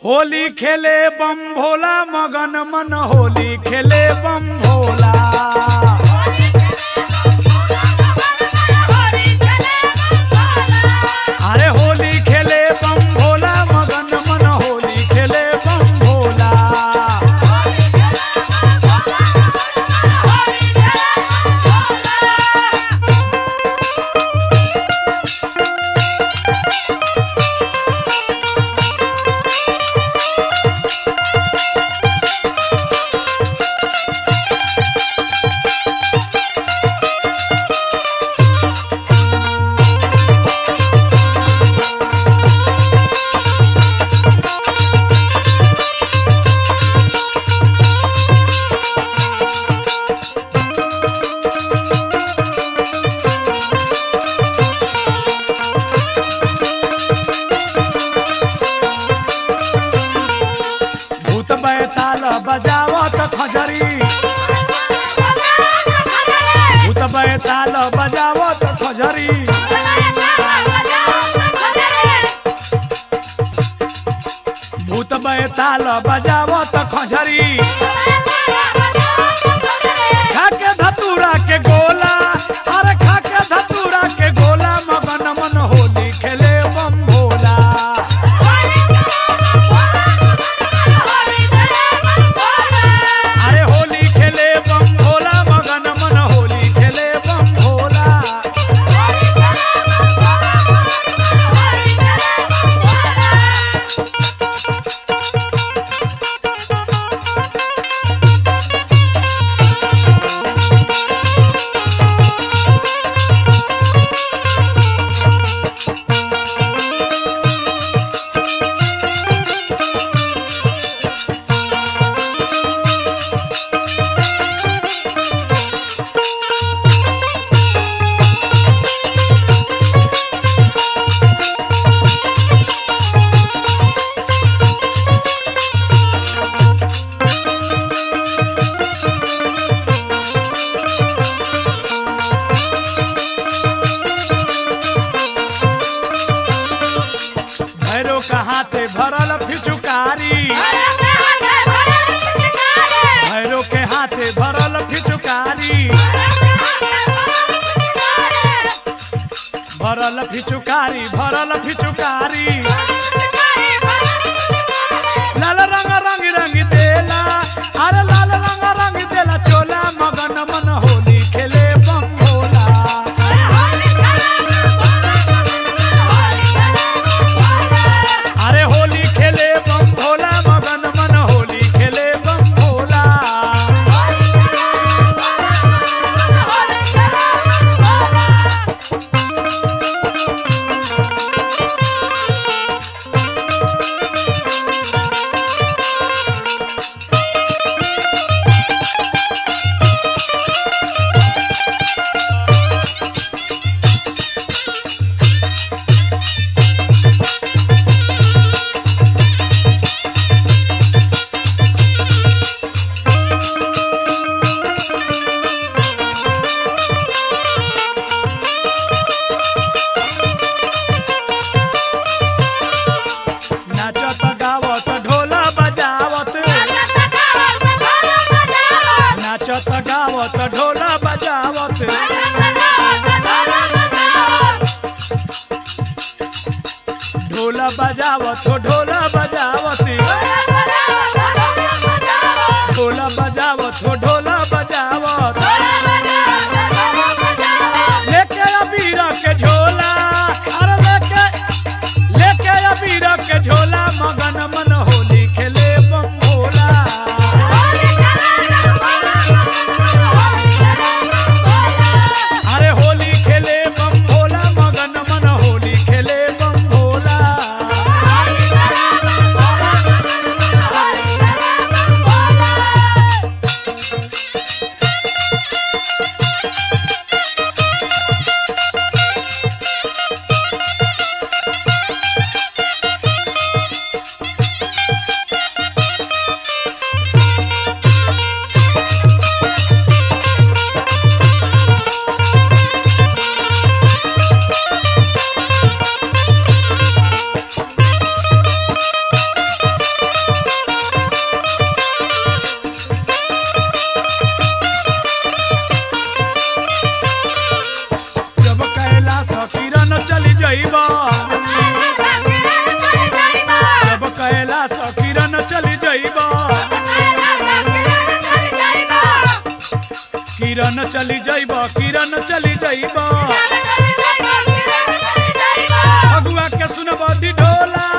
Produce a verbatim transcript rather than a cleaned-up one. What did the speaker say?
होली खेले बम भोला मगन मन होली खेले बम भोला। अरे होली खेले बम भोला मगन मन होली खेले बम भोला। बैताल बजावत खजरी, भूत बैताल बजावत खजरी। भूत बैताल बजावत खजरी। खाके धतूरा के गोला, अरे खाके धतूरा के गोला मगन मन होली खेले बम भोला। भैरो का हाथे भरल फिचुकारी, भैरो के हाथे भरल फिचुकारी। भरल फिचुकारी भरल फिचुकारी। लाल रंग रंग रंग देला, अरे लाल रंग रंग देला चोला मगन मन होली खेले बम भोला। अरे होली खेले बम भोला मगन मन होली खेले बम भोला। नाचत गावत ढोला बजावत, नाचत गावत ढोला बजावत। ढोला बजावत ढोला बजावत, ढोला बजावत ढोला बजावत। लेके अबीर के झोला, अरे लेके लेके अबीर के झोला मगन मन होली खेले बम भोला। अरे होली खेले बम भोला मगन मन होली खेले बम भोला। किरण चली जाइब किरण चली जाइब फगुआ के सुनब ढोला